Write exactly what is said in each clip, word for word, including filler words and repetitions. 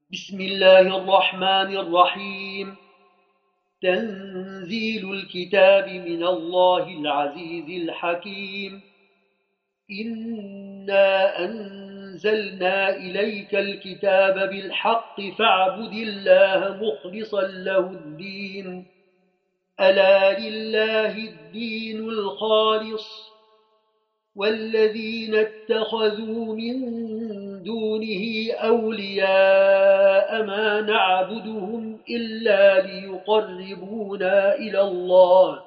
بسم الله الرحمن الرحيم. تنزيل الكتاب من الله العزيز الحكيم. إنا أنزلنا إليك الكتاب بالحق فاعبد الله مخلصا له الدين. ألا لله الدين الخالص، والذين اتخذوا من دونه أولياء ما نعبدهم إلا ليقربونا إلى الله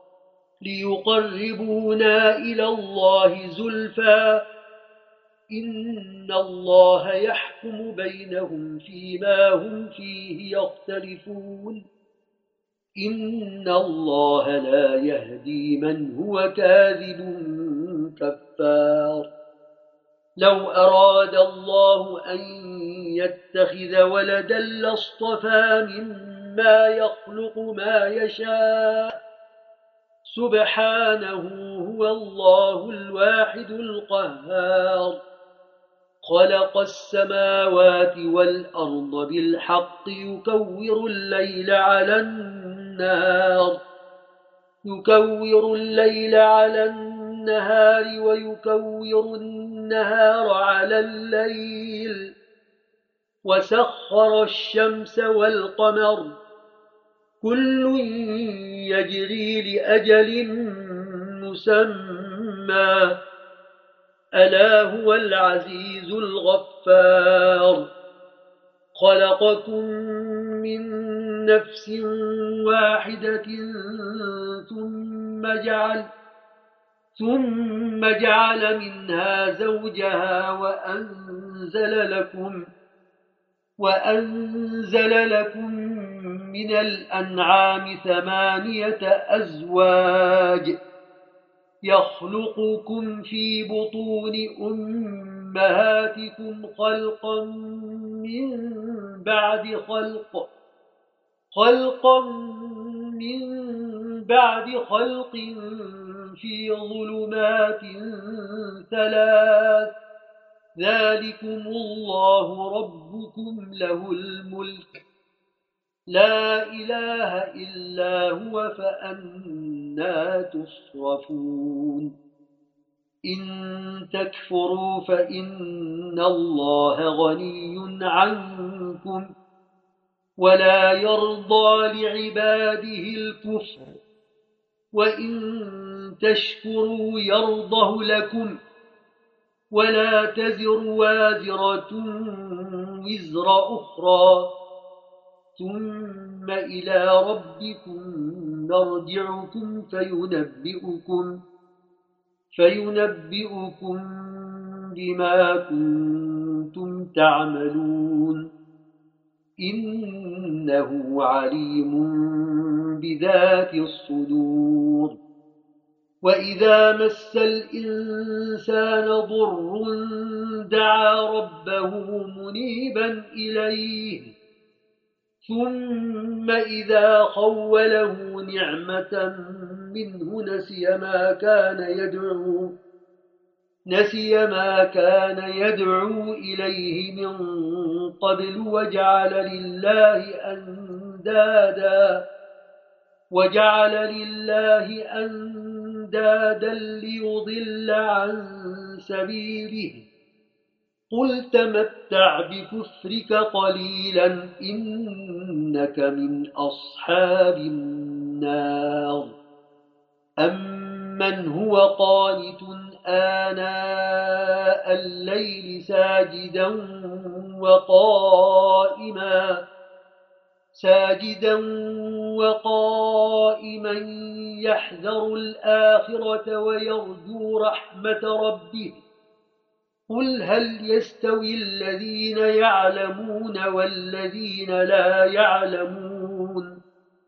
ليقربونا إلى الله زلفى إن الله يحكم بينهم فيما هم فيه يختلفون. إن الله لا يهدي من هو كاذب كفار. لو أراد الله أن يتخذ ولدا لاصطفى مما يخلق ما يشاء، سبحانه هو الله الواحد القهار. خلق السماوات والأرض بالحق يكور الليل على النهار يكور الليل على النهار ويكور النهار على الليل، وسخر الشمس والقمر كل يجري لأجل مسمى، ألا هو العزيز الغفار. خلقكم من نفس واحدة ثم جعل ثم جعل منها زوجها وأنزل لكم وأنزل لكم من الأنعام ثمانية أزواج يخلقكم في بطون أمهاتكم خلقا من بعد خلق خلقا من بعد خلق في ظلمات ثلاث، ذلكم الله ربكم له الملك، لا إله إلا هو، فأنى تصرفون. إن تكفروا فإن الله غني عنكم ولا يرضى لعباده الكفر، وإن تشكروا يرضه لكم، ولا تزر وازرة وزر أخرى، ثم إلى ربكم نرجعكم فينبئكم فينبئكم بما كنتم تعملون. إنه عليم بذات الصدور. وإذا مس الإنسان ضر دعا ربه منيبا إليه، ثم إذا خوله نعمة منه نسي ما كان يدعو نسي ما كان يدعو إليه من قبل وجعل لله أندادا وجعل لله أندادا ليضل عن سبيله. قل تمتع بكفرك قليلا إنك من أصحاب النار. أمن هو قانت آناء الليل ساجدا وقائما ساجدا وقائما يحذر الآخرة ويرجو رحمة ربه. قل هل يستوي الذين يعلمون والذين لا يعلمون؟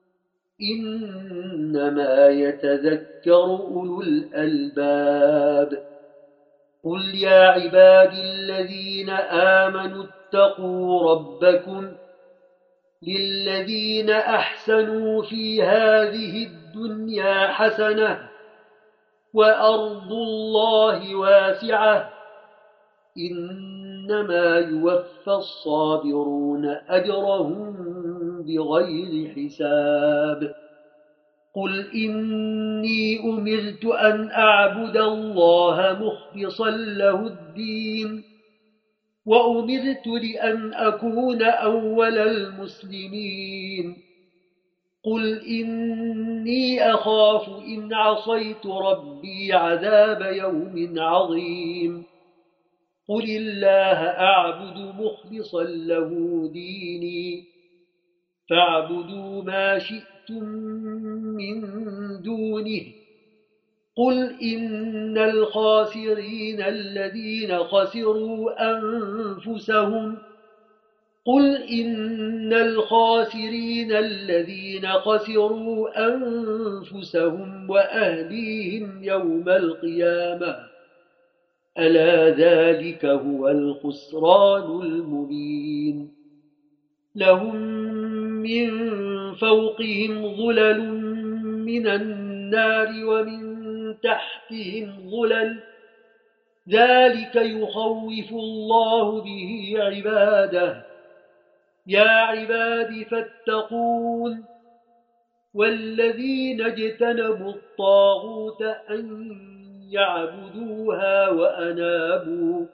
إنما يتذكر أولو الألباب. قل يا عبادي الذين آمنوا اتقوا ربكم للذين أحسنوا في هذه الدنيا حسنة وأرض الله واسعة، إن إنما يوفى الصابرون أجرهم بغير حساب قل إني أمرت أن أعبد الله مخلصا له الدين وأمرت لأن أكون أول المسلمين قل إني أخاف إن عصيت ربي عذاب يوم عظيم قل الله أعبد مخلصا له ديني فاعبدوا ما شئتم من دونه قل إن الخاسرين الذين خسروا أنفسهم قل إن الخاسرين الذين خسروا أنفسهم وأهليهم يوم القيامة ألا ذلك هو الخسران المبين لهم من فوقهم ظلل من النار ومن تحتهم ظلل ذلك يخوف الله به عباده يا عباد فاتقون والذين اجتنبوا الطاغوت أن يعبدوها وأنابوا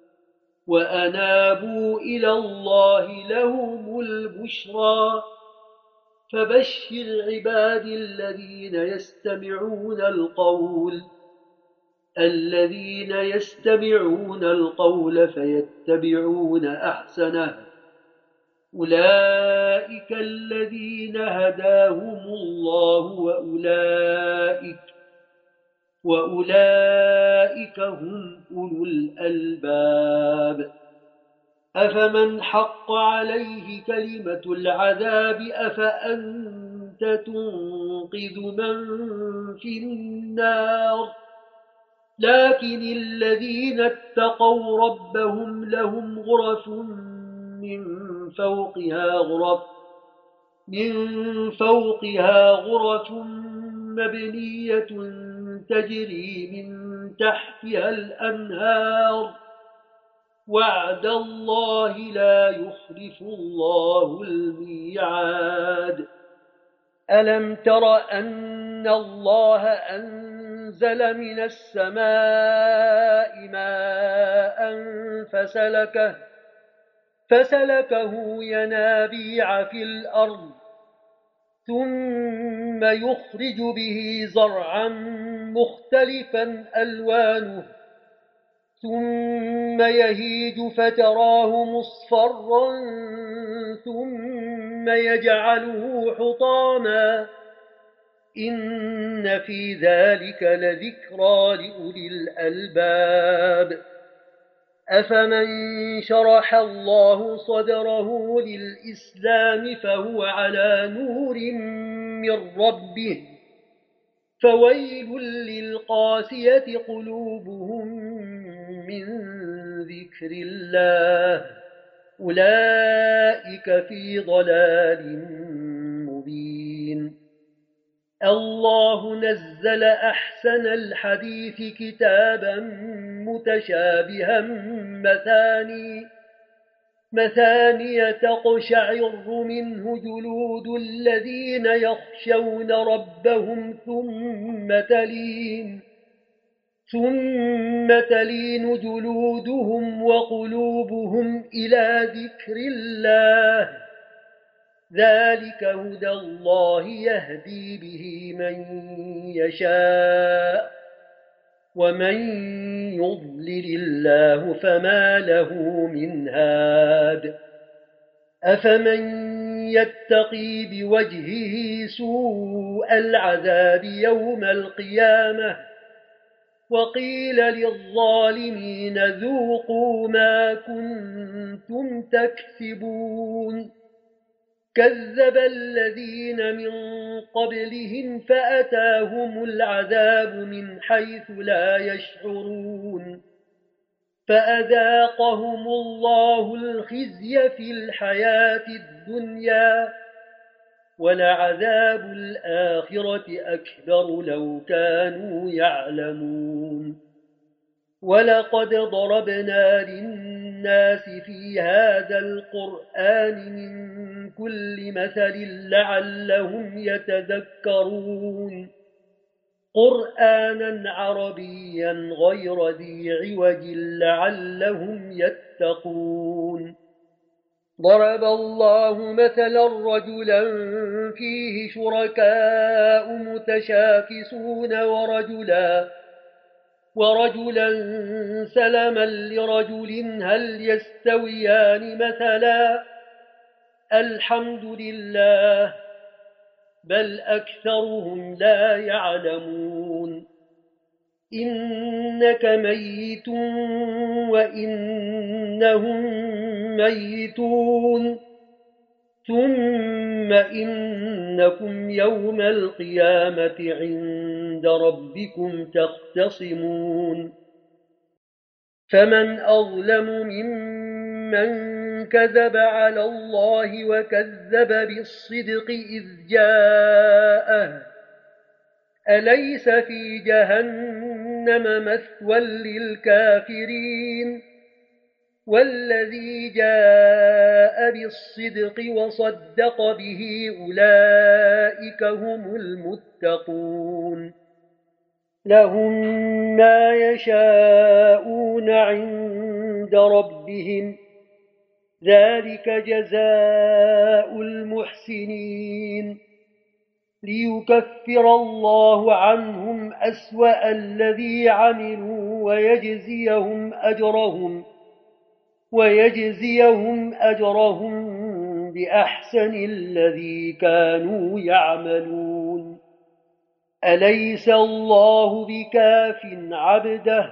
وأنابوا إلى الله لهم البشرى فبشر عباد الذين يستمعون القول الذين يستمعون القول فيتبعون أحسنه أولئك الذين هداهم الله وأولئك وأولئك هم أولو الألباب أفمن حق عليه كلمة العذاب أفأنت تنقذ من في النار لكن الذين اتقوا ربهم لهم غرف من فوقها غرف من فوقها غرف مبنية تجري من تحتها الأنهار وعد الله لا يخلف الله الميعاد ألم تر أن الله أنزل من السماء ماء فسلكه فسلكه ينابيع في الأرض ثم يخرج به زرعا مختلفا ألوانه ثم يهيج فتراه مصفرا ثم يجعله حطاما إن في ذلك لذكرى لأولي الألباب أفمن شرح الله صدره للإسلام فهو على نور من ربه فويل للقاسية قلوبهم من ذكر الله أولئك في ضلال مبين الله نزل أحسن الحديث كتابا متشابها مثاني مثانية تقشعر منه جلود الذين يخشون ربهم ثم تلين ثم تلين جلودهم وقلوبهم إلى ذكر الله ذلك هدى الله يهدي به من يشاء ومن يضلل الله فما له من هاد أفمن يتقي بوجهه سوء العذاب يوم القيامة وقيل للظالمين ذوقوا ما كنتم تكسبون كذب الذين من قبلهم فأتاهم العذاب من حيث لا يشعرون فأذاقهم الله الخزي في الحياة الدنيا ولعذاب الآخرة أكبر لو كانوا يعلمون ولقد ضربنا للناس للناس في هذا القرآن من كل مثل لعلهم يتذكرون قرآنا عربيا غير ذي عوج لعلهم يتقون ضرب الله مثلا رجلا فيه شركاء متشاكسون ورجلا ورجلا سلما لرجل هل يستويان مثلا الحمد لله بل أكثرهم لا يعلمون إنك ميت وإنهم ميتون ثم إنكم يوم القيامة عند ربكم تختصمون فمن أظلم ممن كذب على الله وكذب بالصدق إذ جاءه أليس في جهنم مثوى للكافرين والذي جاء بالصدق وصدق به أولئك هم المتقون لهم ما يشاءون عند ربهم ذلك جزاء المحسنين ليكفر الله عنهم أسوأ الذي عملوا ويجزيهم أجرهم ويجزيهم أجرهم بأحسن الذي كانوا يعملون أليس الله بكاف عبده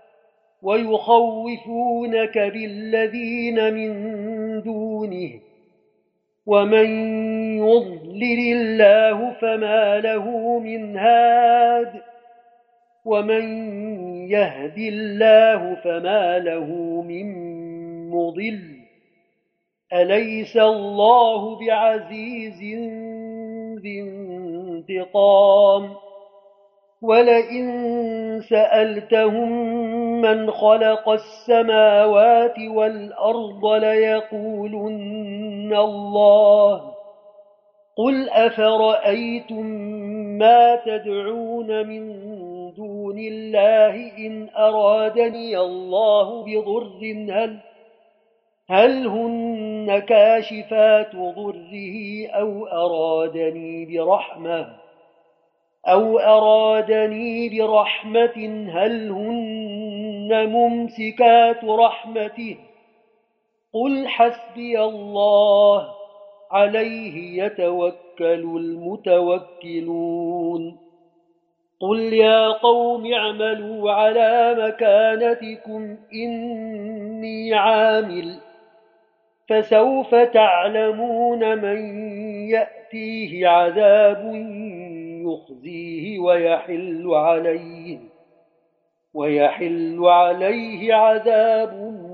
ويخوفونك بالذين من دونه ومن يضلل الله فما له من هاد ومن يهد الله فما له من مضل أليس الله بعزيز ذي انتقام ولئن سألتهم من خلق السماوات والأرض ليقولن الله قل أفرأيتم ما تدعون من دون الله إن أرادني الله بضر هل هل هن كاشفات ضره أو أرادني برحمة أو أرادني برحمة هل هن ممسكات رحمته قل حسبي الله عليه يتوكل المتوكلون قل يا قوم اعملوا على مكانتكم إني عامل فسوف تعلمون من يأتيه عذاب يخزيه ويحل عليه ويحل عليه عذاب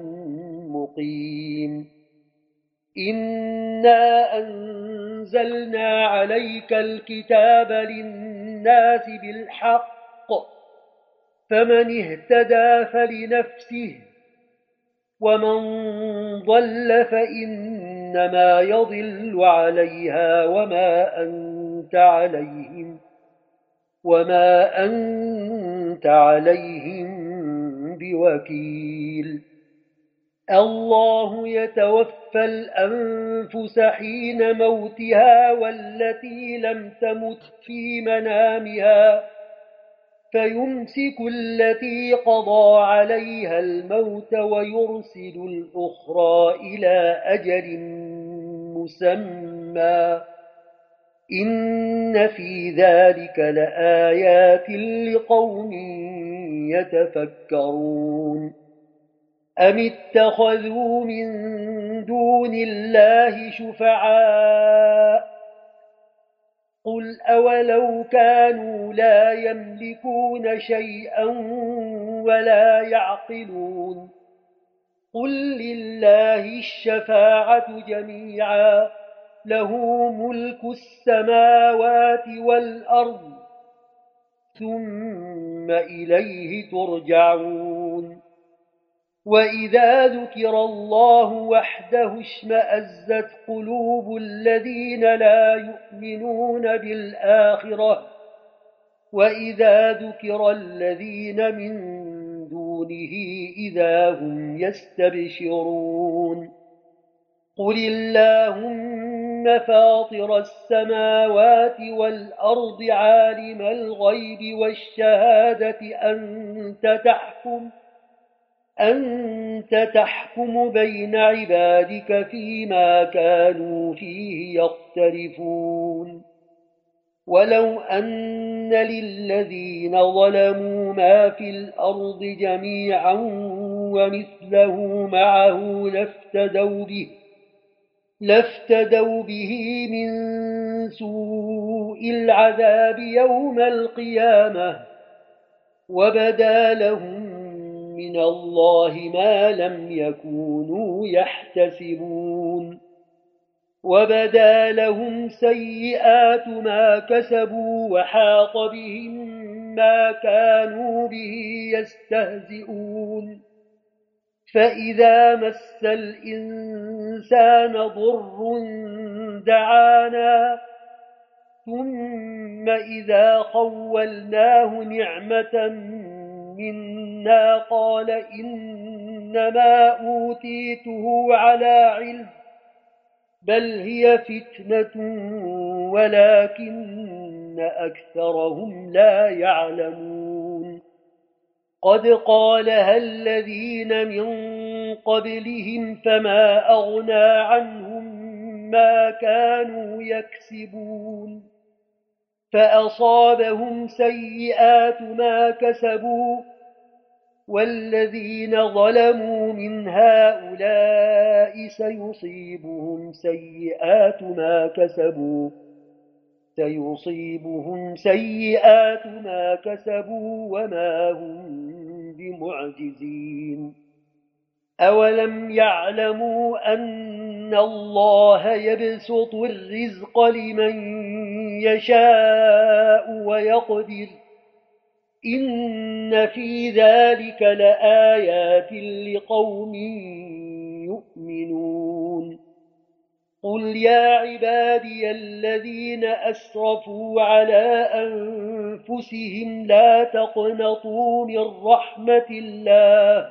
مقيم إنا أنزلنا عليك الكتاب للناس بالحق فمن اهتدى فلنفسه ومن ضل فإنما يضل عليها وما أنت عليهم وما أنت عليهم بوكيل الله يتوفى الأنفس حين موتها والتي لم تمت في منامها فيمسك التي قضى عليها الموت ويرسل الأخرى إلى أجل مسمى إن في ذلك لآيات لقوم يتفكرون أم اتخذوا من دون الله شفعاء قل أولو كانوا لا يملكون شيئا ولا يعقلون قل لله الشفاعة جميعا له ملك السماوات والأرض ثم إليه ترجعون وإذا ذكر الله وحده اشمأزت قلوب الذين لا يؤمنون بالآخرة وإذا ذكر الذين من دونه إذا هم يستبشرون قل اللهم فاطر السماوات والأرض عالم الغيب والشهادة أنت تحكم أنت تحكم بين عبادك فيما كانوا فيه يختلفون ولو أن للذين ظلموا ما في الأرض جميعا ومثله معه لافتدوا به لافتدوا به من سوء العذاب يوم القيامة وبدا لهم من الله ما لم يكونوا يحتسبون وبدا لهم سيئات ما كسبوا وحاق بهم ما كانوا به يستهزئون فإذا مس الإنسان ضر دعانا ثم إذا خولناه نعمة منا قال إنما أوتيته على علم بل هي فتنة ولكن أكثرهم لا يعلمون قد قالها الذين من قبلهم فما أغنى عنهم ما كانوا يكسبون فأصابهم سيئات ما كسبوا والذين ظلموا من هؤلاء سيصيبهم سيئات ما كسبوا سيصيبهم سيئات ما كسبوا وما هم بمعجزين أولم يعلموا أن الله يبسط الرزق لمن يشاء ويقدر إن في ذلك لآيات لقوم يؤمنون قل يا عبادي الذين أسرفوا على أنفسهم لا تقنطوا من رحمة الله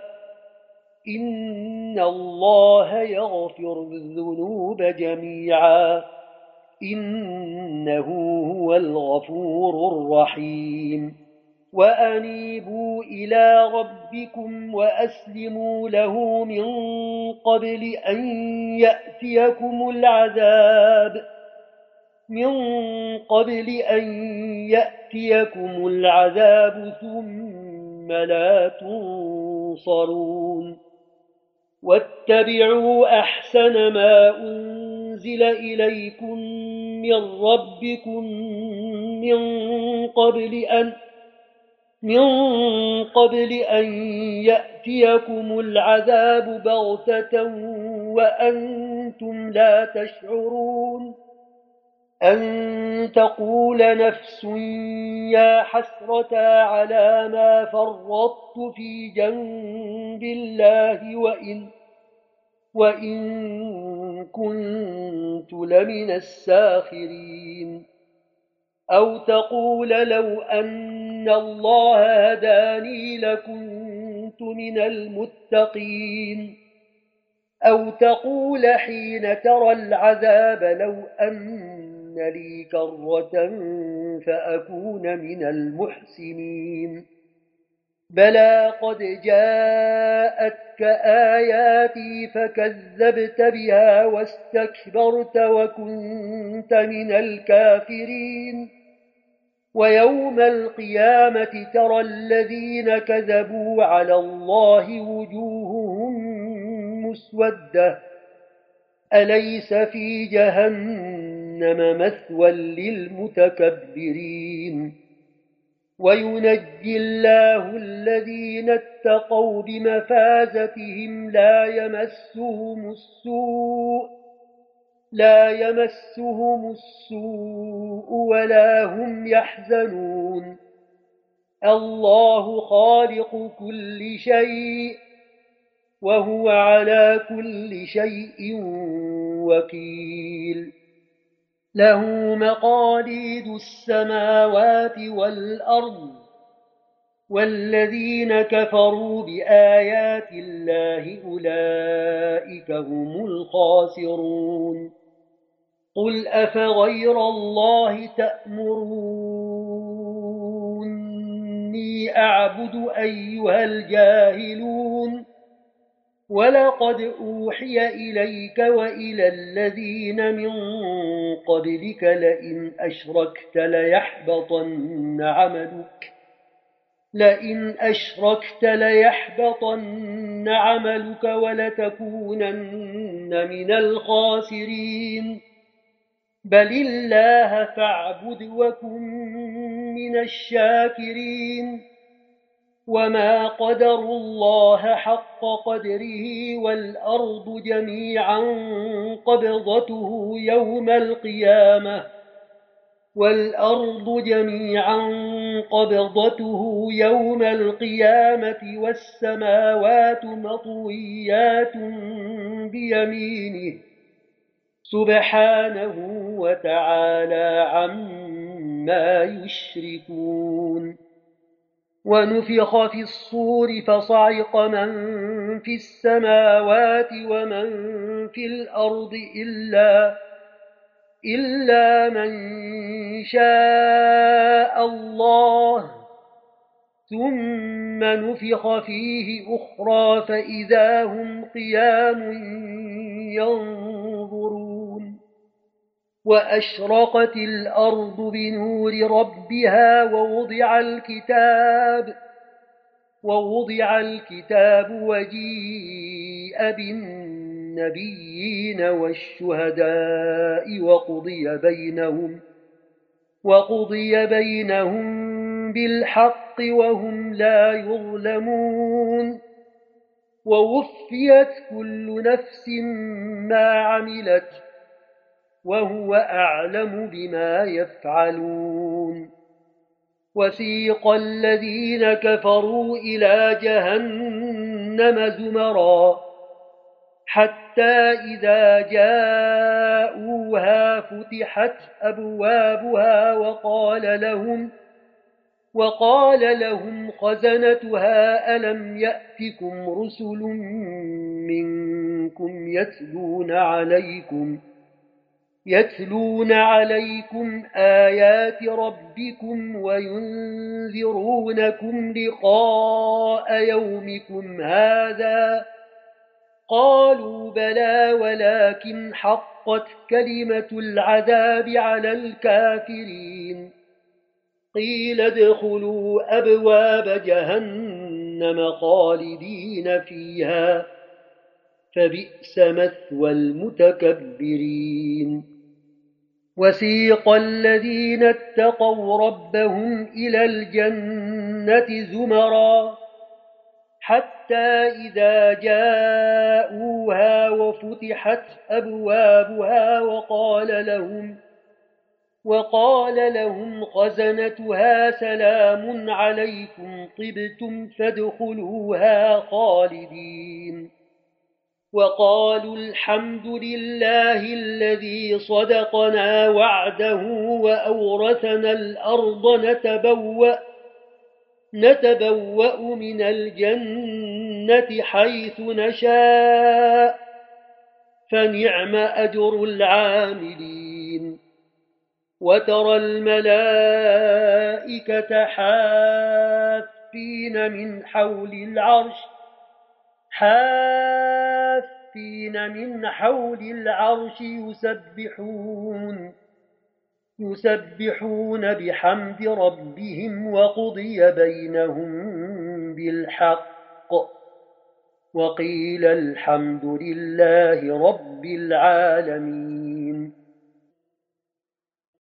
إن الله يغفر الذنوب جميعا إنه هو الغفور الرحيم وأنيبوا إلى ربكم وأسلموا له من قبل أن يأتيكم العذاب من قبل أن يأتيكم العذاب ثم لا تنصرون واتبعوا أحسن ما أنزل إليكم من ربكم من قبل أن من قبل أن يأتيكم العذاب بغتة وأنتم لا تشعرون أن تقول نفس يا حسرة على ما فرطت في جنب الله وإن, وإن كنت لمن الساخرين أو تقول لو أن الله هداني لكنت من المتقين أو تقول حين ترى العذاب لو أن لي كرة فأكون من المحسنين بلى قد جاءتك آياتي فكذبت بها واستكبرت وكنت من الكافرين ويوم القيامة ترى الذين كذبوا على الله وجوههم مسودة أليس في جهنم مثوى للمتكبرين وينجي الله الذين اتقوا بمفازتهم لا يمسهم السوء لا يمسهم السوء ولا هم يحزنون الله خالق كل شيء وهو على كل شيء وكيل له مقاليد السماوات والأرض والذين كفروا بآيات الله أولئك هم الخاسرون قل أفغير الله تأمروني أعبد أيها الجاهلون ولقد أوحي إليك وإلى الذين من قبلك لئن أشركت ليحبطن عملك لئن أشركت ليحبطن عملك ولتكونن من الخاسرين بل الله فاعبد وكن من الشاكرين وما قدروا الله حق قدره والأرض جميعا قبضته يوم القيامة والأرض جميعا قبضته يوم القيامة والسماوات مطويات بيمينه سبحانه وتعالى عما يشركون ونفخ في الصور فصعق من في السماوات ومن في الأرض إلا إلا من شاء الله ثم نفخ فيه أخرى فإذا هم قيام ينظرون وأشرقت الأرض بنور ربها ووضع الكتاب ووضع الكتاب وجيء بالنبيين والشهداء وقضي بينهم وقضي بينهم بالحق وهم لا يظلمون ووفيت كل نفس ما عملت وهو أعلم بما يفعلون وسيق الذين كفروا إلى جهنم زمرا حتى إذا جاءوها فتحت أبوابها وقال لهم وقال لهم خزنتها ألم يأتكم رسل منكم يتلون عليكم يتلون عليكم آيات ربكم وينذرونكم لقاء يومكم هذا قالوا بلى ولكن حقت كلمة العذاب على الكافرين قيل ادخلوا أبواب جهنم خالدين فيها فبئس مثوى المتكبرين وسيق الذين اتقوا ربهم إلى الجنة زمرا حتى إذا جاءوها وفتحت أبوابها وقال لهم وقال لهم خزنتها سلام عليكم طبتم فادخلوها خالدين وقالوا الحمد لله الذي صدقنا وعده وأورثنا الأرض نتبوأ نتبوأ من الجنة حيث نشاء فنعم أجر العاملين وترى الملائكة حافين من حول العرش حافين من حول العرش يسبحون يسبحون بحمد ربهم وقضي بينهم بالحق وقيل الحمد لله رب العالمين